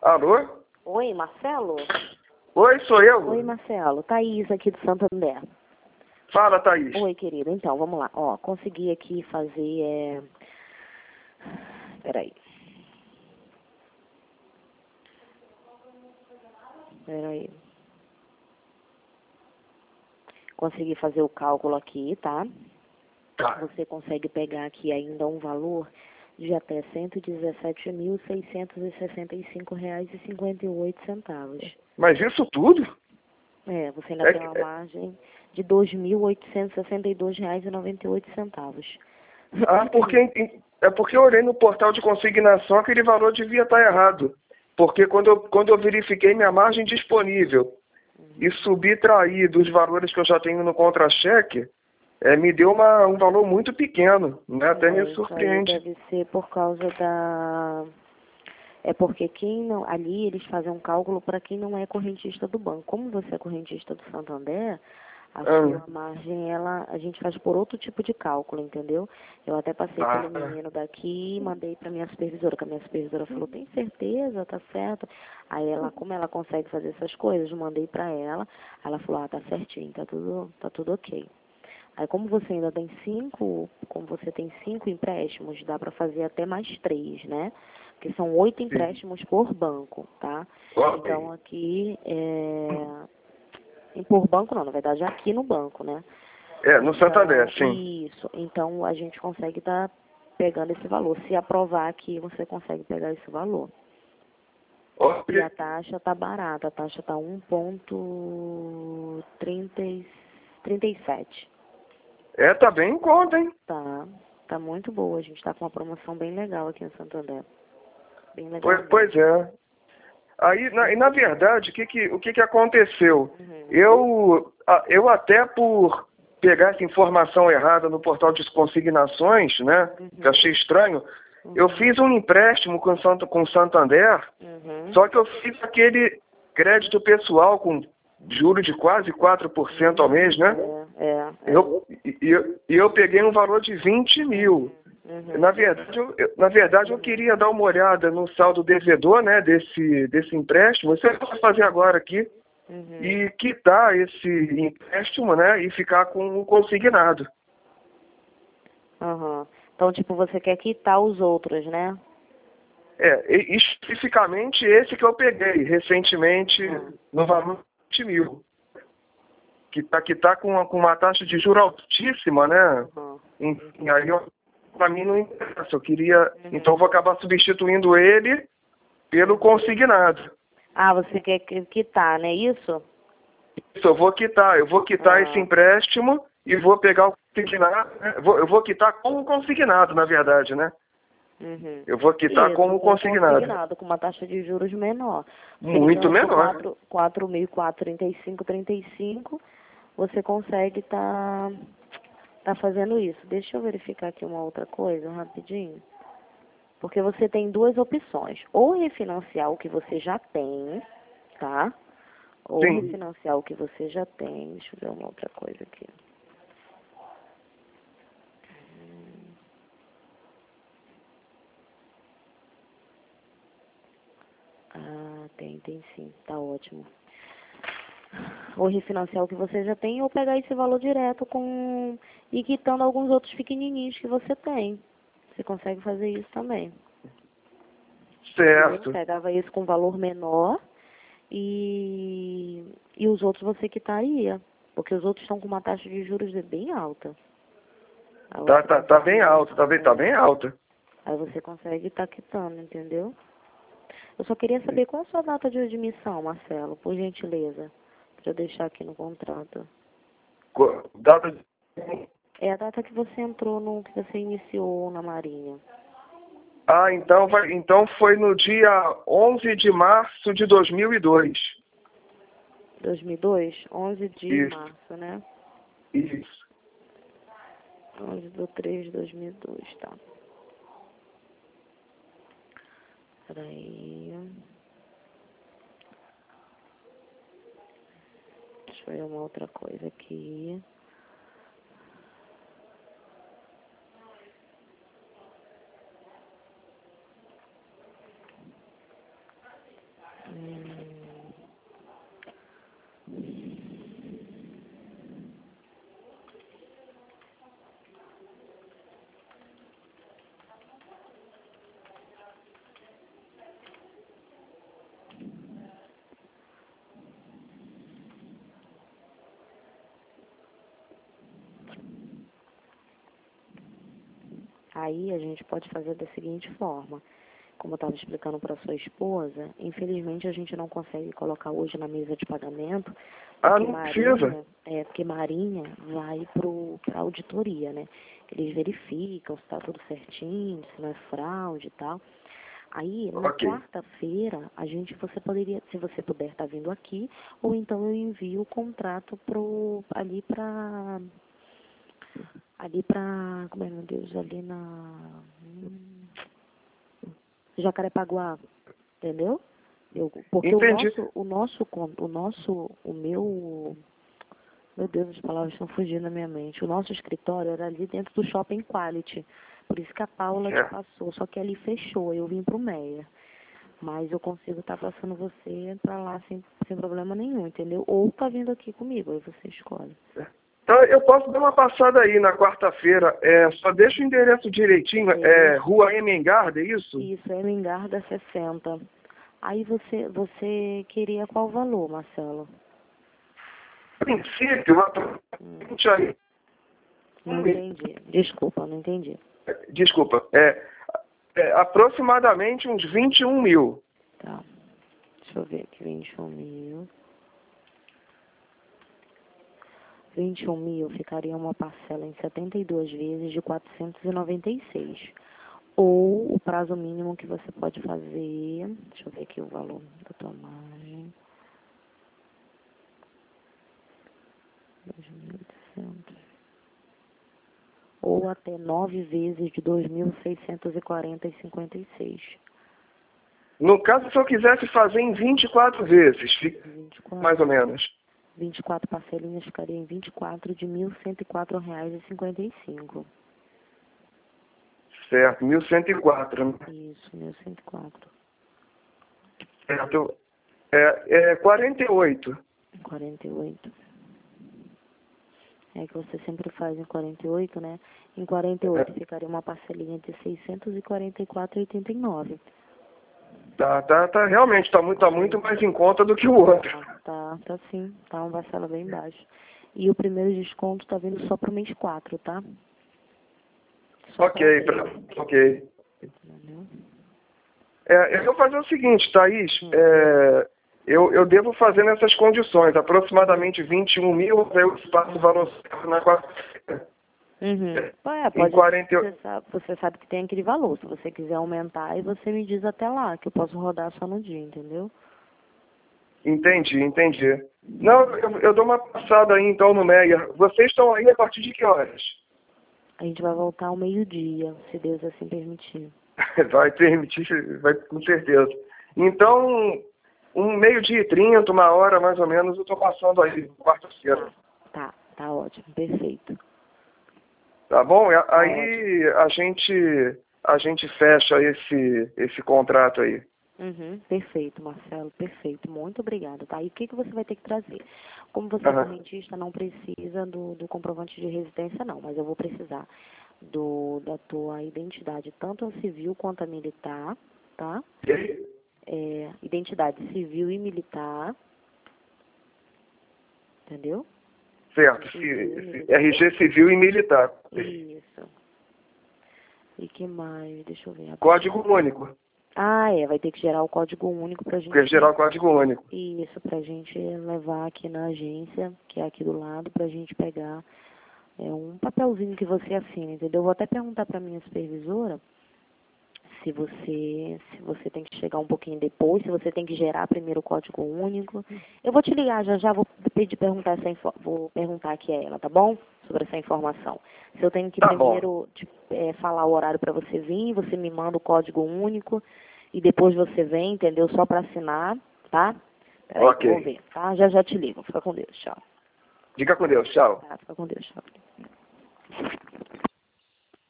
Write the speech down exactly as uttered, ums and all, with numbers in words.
Alô? Oi, Marcelo? Oi, sou eu. Oi, Marcelo. Thaís aqui do Santander. Fala, Thaís. Oi, querida. Então, vamos lá. Ó, consegui aqui fazer... É... Peraí. Peraí. Consegui fazer o cálculo aqui, tá? Tá. Você consegue pegar aqui ainda um valor de até cento e dezessete mil, seiscentos e sessenta e cinco reais e cinquenta e oito centavos. Mas isso tudo? É, você ainda É tem que- uma margem de dois mil oitocentos e sessenta e dois reais e noventa e oito centavos. Ah, porque, é porque eu olhei no portal de consignação, aquele valor devia estar errado. Porque quando eu, quando eu verifiquei minha margem disponível e subtraí dos valores que eu já tenho no contra-cheque, é, me deu uma, um valor muito pequeno, né? Até É, me isso aí surpreende. deve ser por causa da... É porque quem não... Ali eles fazem um cálculo para quem não é correntista do banco. Como você é correntista do Santander, a Ah. sua margem, ela, a gente faz por outro tipo de cálculo, entendeu? Eu até passei Ah. pelo menino daqui e mandei para minha supervisora, que a minha supervisora falou, tem certeza, tá certo? Aí ela, como ela consegue fazer essas coisas, eu mandei para ela, ela falou, ah, tá certinho, tá tudo, tá tudo ok. Aí como você ainda tem cinco, como você tem cinco empréstimos, dá para fazer até mais três, né? Porque são oito empréstimos por banco, tá? Ok. Então aqui é... em por banco não, na verdade aqui no banco, né? É, no Santander, Então, sim. isso. Então a gente consegue estar pegando esse valor. Se aprovar aqui, você consegue pegar esse valor. Ok. E a taxa tá barata, a taxa tá um ponto trinta e sete. É, tá bem em conta, hein? Tá, tá muito boa. A gente tá com uma promoção bem legal aqui em Santander. Bem legal Pois, mesmo. pois é. Aí, na, e na verdade, o que que, o que que aconteceu? Uhum. Eu, a- eu até por pegar essa informação errada no portal de consignações, né, que Uhum. achei estranho, Uhum. eu fiz um empréstimo com Santo, com Santander, Uhum. só que eu fiz aquele crédito pessoal com juros de quase quatro por cento ao mês, né? É, é, é. Eu, e, e eu, e eu peguei um valor de vinte mil. Uhum. Na verdade, eu, eu- na verdade, eu queria dar uma olhada no saldo devedor, né, desse, desse empréstimo. Você pode fazer agora aqui Uhum. e quitar esse empréstimo, né, e ficar com o consignado. Uhum. Então, tipo, você quer quitar os outros, né? É, e- especificamente esse que eu peguei recentemente Uhum. no valor de vinte mil. Que está que tá com, uma, com uma taxa de juros altíssima, né? Uhum. Enfim, aí para mim não interessa. Eu queria. Uhum. Então eu vou acabar substituindo ele pelo consignado. Ah, você quer qui- quitar, né? Isso? Isso, eu vou quitar, eu vou quitar Ah. esse empréstimo e vou pegar o consignado, né? Eu vou, eu vou quitar como consignado, na verdade, né? Uhum. Eu vou quitar Isso, como com consignado. consignado, com uma taxa de juros menor. Muito menor. quatro mil quatrocentos e trinta e cinco vírgula trinta e cinco, você consegue tá, tá fazendo isso. Deixa eu verificar aqui uma outra coisa, rapidinho. Porque você tem duas opções. Ou refinanciar o que você já tem, tá? Ou Sim. refinanciar o que você já tem. Deixa eu ver uma outra coisa aqui. Ah, tem, tem sim. Tá ótimo. Ou refinanciar o que você já tem, ou pegar esse valor direto com e quitando alguns outros pequenininhos que você tem. Você consegue fazer isso também. Certo. Eu pegava isso com valor menor e, e os outros você quitaria. Porque os outros estão com uma taxa de juros bem alta. Aí Tá, você tá, tá bem consegue- alto, tá bem, tá bem alta. Aí você consegue estar quitando, entendeu? Eu só queria saber qual a sua data de admissão, Marcelo, por gentileza. Para eu deixar aqui no contrato. Co- Data de... É a data que você entrou, no que você iniciou na Marinha. Ah, então, vai, então foi no dia onze de março de dois mil e dois. dois mil e dois? onze de Isso. março, né? Isso. onze de três de dois mil e dois, tá. Peraí. Deixa eu ver uma outra coisa aqui. Aí a gente pode fazer da seguinte forma. Como eu estava explicando para sua esposa, infelizmente a gente não consegue colocar hoje na mesa de pagamento. Ah, não Marinha, precisa? é, porque Marinha vai para a auditoria, né? Eles verificam se está tudo certinho, se não é fraude e tal. Aí, na Ok. quarta-feira, a gente, você poderia, se você puder estar vindo aqui, ou então eu envio o contrato pro, ali para, ali para, como é, meu Deus, ali na hum, Jacarepaguá, entendeu? Eu, porque o Entendi. nosso, o nosso, con- o nosso, o meu, meu Deus, as palavras estão fugindo da minha mente. O nosso escritório era ali dentro do Shopping Quality. Por isso que a Paula te É. passou, só que ali fechou, eu vim pro Meia. Mas eu consigo estar passando você pra lá sem, sem problema nenhum, entendeu? Ou tá vindo aqui comigo, aí você escolhe. Então, eu posso dar uma passada aí na quarta-feira. É, só deixa o endereço direitinho. É Rua Emengarda, é isso? Isso, é Mengarda sessenta. Aí você, você queria qual valor, Marcelo? Princípio, Hum, aí. não entendi. Desculpa, não entendi. Desculpa. É, é aproximadamente uns vinte e um mil. Tá. Deixa eu ver aqui, vinte e um mil. vinte e um mil ficaria uma parcela em setenta e duas vezes de quatrocentos e noventa e seis. Ou o prazo mínimo que você pode fazer, deixa eu ver aqui o valor da tua margem. dois mil e oitocentos. Ou até nove vezes de dois mil seiscentos e quarenta e cinquenta e seis. No caso, se eu quisesse fazer em vinte e quatro vezes, fica vinte e quatro, mais ou menos. vinte e quatro parcelinhas ficaria em vinte e quatro de mil cento e quatro reais e cinquenta e cinco. Certo, mil cento e quatro. Né? Isso, mil cento e quatro. Certo. É, é quarenta e oito. quarenta e oito. É que você sempre faz em quarenta e oito, né? Em quarenta e oito É. ficaria uma parcelinha de seiscentos e quarenta e quatro reais e oitenta e nove. Tá, tá, tá, realmente tá muito, tá muito mais em conta do que o outro. Tá, tá, tá sim. Tá uma parcela bem baixa. E o primeiro desconto tá vindo só pro mês quatro, tá? Só Ok, pra pra, ok. entendeu? É, eu vou fazer o seguinte, Thaís, Hum. é, eu, eu devo fazer nessas condições, aproximadamente vinte e um mil, eu passo o valor na quarta-feira. Uhum. É, Em pode, quarenta e você oito. sabe, você sabe que tem aquele valor. Se você quiser aumentar, aí você me diz até lá, que eu posso rodar só no dia, entendeu? Entendi, entendi. Não, eu, eu dou uma passada aí então no Meia. Vocês estão aí a partir de que horas? A gente vai voltar ao meio-dia, se Deus assim permitir. Vai permitir, vai com certeza. Então, um meio-dia e trinta, uma hora mais ou menos, eu estou passando aí, quarta-feira. Tá, tá ótimo, perfeito. Tá bom? E a- Tá Aí a gente, a gente fecha esse, esse contrato aí. Uhum, perfeito, Marcelo, perfeito. Muito obrigada, tá? E o que, que você vai ter que trazer? Como você é Aham. correntista, não precisa do, do comprovante de residência, não, mas eu vou precisar do, da tua identidade, tanto a civil quanto a militar, tá? E aí? É, identidade civil e militar, entendeu? Certo, Civil e ci- ci- militar. R G civil e militar. Isso. E que mais? Deixa eu ver. Código único. Ah, é, vai ter que gerar o código único pra gente. Porque gerar o código único. Isso, pra gente levar aqui na agência, que é aqui do lado, pra gente pegar é, um papelzinho que você assina, entendeu? Eu vou até perguntar pra minha supervisora se você, se você tem que chegar um pouquinho depois, se você tem que gerar primeiro o código único. Eu vou te ligar já já, vou pedir perguntar essa info, vou perguntar aqui a ela, tá bom? Sobre essa informação. Se eu tenho que Tá primeiro te, é, falar o horário pra você vir, você me manda o código único e depois você vem, entendeu? Só pra assinar, tá? Peraí, Ok. vou ver, tá? Já já te ligo. Fica com Deus, tchau. Fica com Deus, tchau. Tá, fica com Deus, tchau.